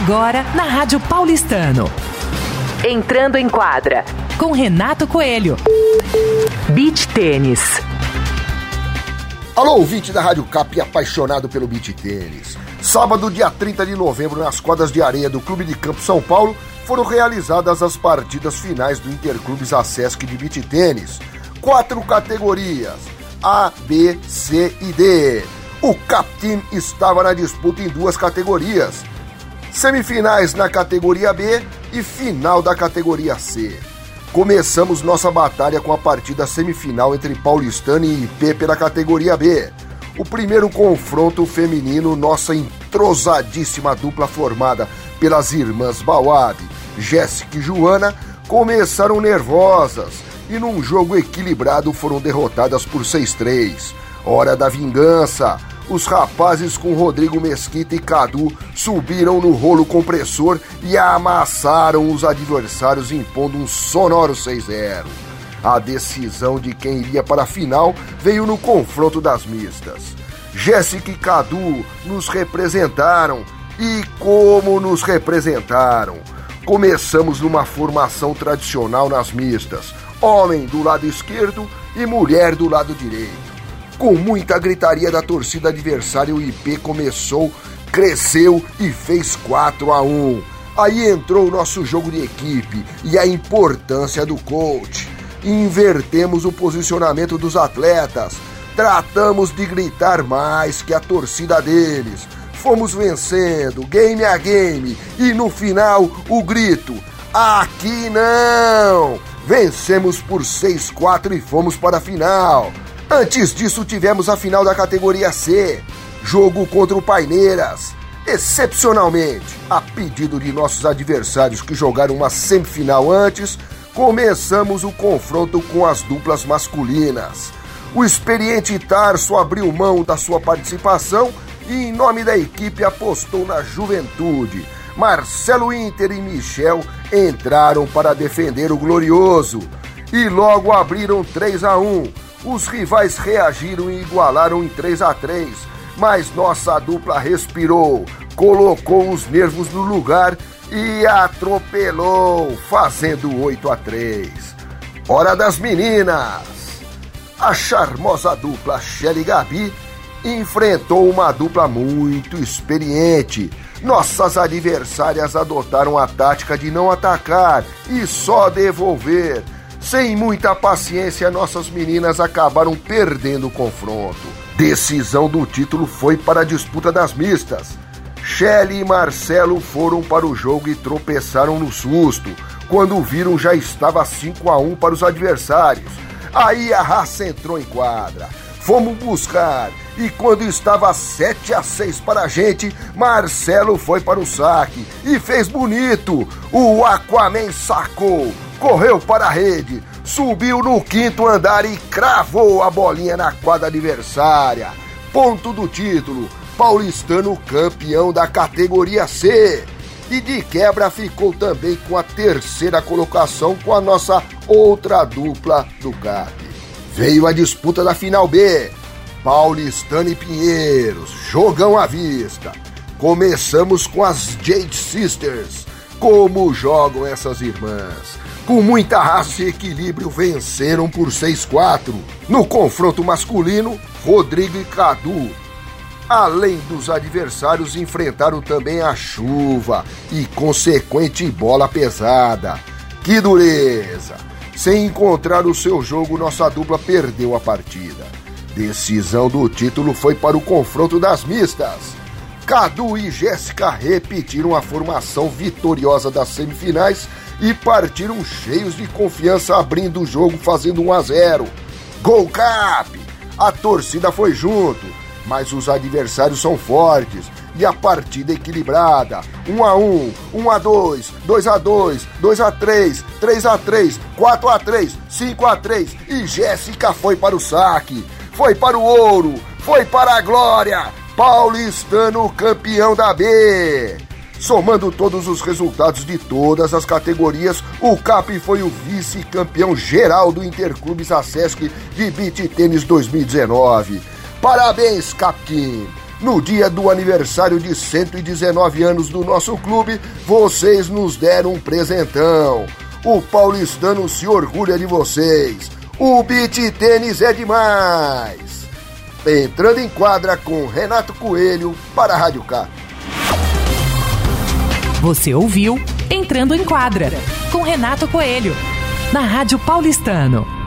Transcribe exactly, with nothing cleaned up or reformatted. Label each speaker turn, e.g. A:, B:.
A: Agora na Rádio Paulistano. Entrando em quadra com Renato Coelho. Beach Tênis.
B: Alô, ouvinte da Rádio Cap e apaixonado pelo beach tênis. Sábado, dia trinta de novembro, nas quadras de areia do Clube de Campo São Paulo, foram realizadas as partidas finais do Interclubes Asesc de beach tênis. Quatro categorias, A, B, C e D. O Cap Team estava na disputa em duas categorias. Semifinais na categoria B e final da categoria C. Começamos nossa batalha com a partida semifinal entre Paulistano e I P pela categoria B. O primeiro confronto feminino, nossa entrosadíssima dupla formada pelas irmãs Bawab, Jéssica e Joana, começaram nervosas e num jogo equilibrado foram derrotadas por seis a três. Hora da vingança. Os rapazes com Rodrigo Mesquita e Cadu subiram no rolo compressor e amassaram os adversários, impondo um sonoro seis a zero. A decisão de quem iria para a final veio no confronto das mistas. Jéssica e Cadu nos representaram, e como nos representaram. Começamos numa formação tradicional nas mistas, homem do lado esquerdo e mulher do lado direito. Com muita gritaria da torcida adversária, o I P começou, cresceu e fez quatro a um. Aí entrou o nosso jogo de equipe e a importância do coach. Invertemos o posicionamento dos atletas, tratamos de gritar mais que a torcida deles. Fomos vencendo, game a game, e no final o grito, aqui não! Vencemos por seis a quatro e fomos para a final. Antes disso, tivemos a final da categoria C, jogo contra o Paineiras. Excepcionalmente, a pedido de nossos adversários que jogaram uma semifinal antes, começamos o confronto com as duplas masculinas. O experiente Tarso abriu mão da sua participação e, em nome da equipe, apostou na juventude. Marcelo Inter e Michel entraram para defender o glorioso e logo abriram três a um. Os rivais reagiram e igualaram em três a três, mas nossa dupla respirou, colocou os nervos no lugar e atropelou, fazendo oito a três. Hora das meninas! A charmosa dupla Shelly e Gabi enfrentou uma dupla muito experiente. Nossas adversárias adotaram a tática de não atacar e só devolver. Sem muita paciência, nossas meninas acabaram perdendo o confronto. Decisão do título foi para a disputa das mistas. Shelly e Marcelo foram para o jogo e tropeçaram no susto. Quando viram, já estava cinco a um para os adversários. Aí a raça entrou em quadra. Fomos buscar e quando estava sete a seis para a gente, Marcelo foi para o saque e fez bonito. O Aquaman sacou, correu para a rede, subiu no quinto andar e cravou a bolinha na quadra adversária. Ponto do título, Paulistano campeão da categoria C. E de quebra ficou também com a terceira colocação com a nossa outra dupla do Cap. Veio a disputa da final B, Paulistano e Pinheiros, jogão à vista. Começamos com as Jade Sisters. Como jogam essas irmãs? Com muita raça e equilíbrio venceram por seis a quatro. No confronto masculino, Rodrigo e Cadu, além dos adversários, enfrentaram também a chuva e consequente bola pesada. Que dureza! Sem encontrar o seu jogo, nossa dupla perdeu a partida. Decisão do título foi para o confronto das mistas. Cadu e Jéssica repetiram a formação vitoriosa das semifinais e partiram cheios de confiança, abrindo o jogo, fazendo um a zero. Gol Cap! A torcida foi junto, mas os adversários são fortes e a partida equilibrada. um a um, um a dois, dois a dois, dois a três, três a três, quatro a três, cinco a três e Jéssica foi para o saque, foi para o ouro, foi para a glória. Paulistano campeão da B. Somando todos os resultados de todas as categorias, o Cap foi o vice-campeão geral do Interclubes Asesc de Beach Tênis dois mil e dezenove. Parabéns, Cap Team! No dia do aniversário de cento e dezenove anos do nosso clube, vocês nos deram um presentão. O paulistano se orgulha de vocês. O Beach Tênis é demais. Entrando em quadra com Renato Coelho para a Rádio K.
A: Você ouviu Entrando em Quadra, com Renato Coelho, na Rádio Paulistano.